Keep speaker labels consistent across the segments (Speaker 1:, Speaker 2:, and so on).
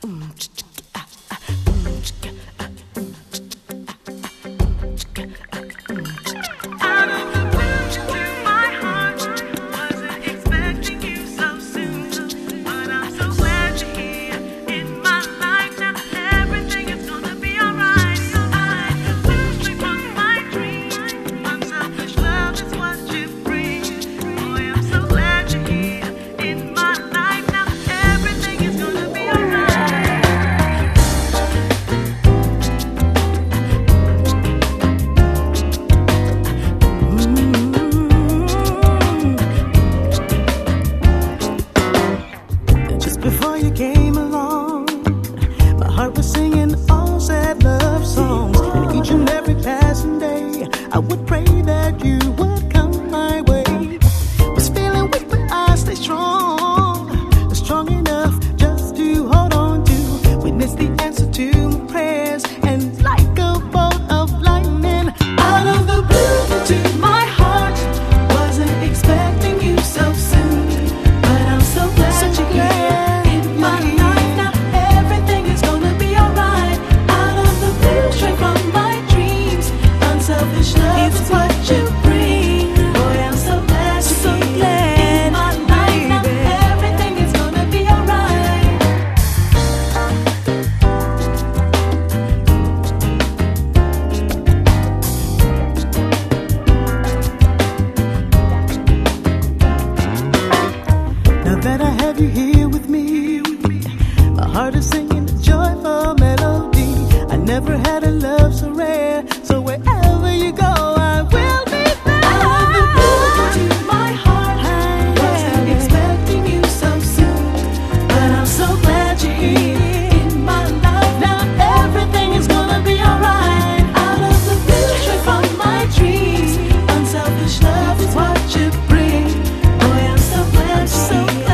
Speaker 1: Before you came along, my heart was singing all sad love songs. Each and every passing day, I would pray that you would come my way. Was feeling weak, but I stay strong, strong enough just to hold on to. Witness the answer to my prayers, and like a bolt of lightning, out of the blue to my heart. Wasn't expecting you so soon, but I'm so glad you're here. That I have you here with me, my heart is singing a joyful melody. I never had a love so rare, so wherever you go, I will be there. Out of the blue to my heart, wasn't expecting you so soon, but I'm so glad you're here in my life. Now everything is gonna be alright. Out of the blue, straight from my dreams, unselfish love is what you bring. Boy, I'm so glad you're here.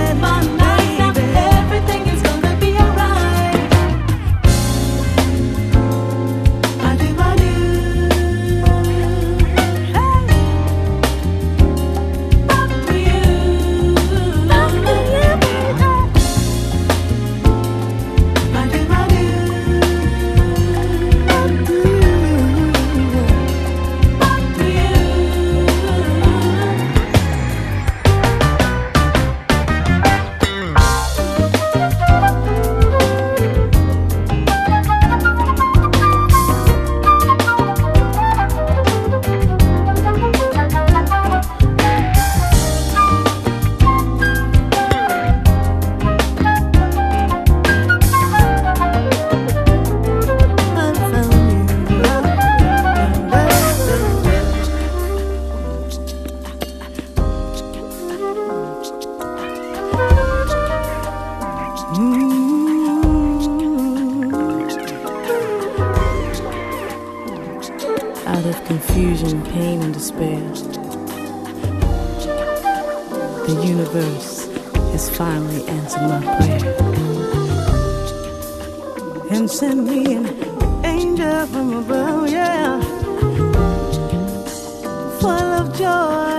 Speaker 1: Out of confusion, pain, and despair, the universe has finally answered my prayer and sent me an angel from above, yeah, full of joy.